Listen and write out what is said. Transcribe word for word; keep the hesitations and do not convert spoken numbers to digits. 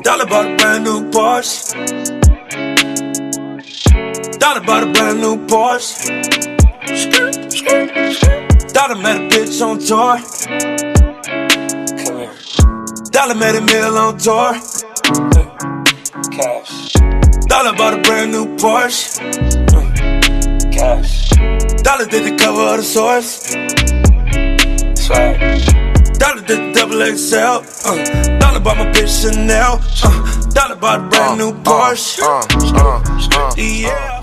Dollar bought a brand new Porsche. Dollar bought a brand new Porsche. Dollar met a bitch on tour. Come here. Dollar made a meal on tour. Cash. Dollar bought a brand new Porsche. Cash. Dollar did the cover of the Source. Swag. Dollar did the double X L. Uh, Dollar bought my bitch Chanel. Uh, Dollar bought a brand new Porsche. Uh, uh, uh, uh, Yeah.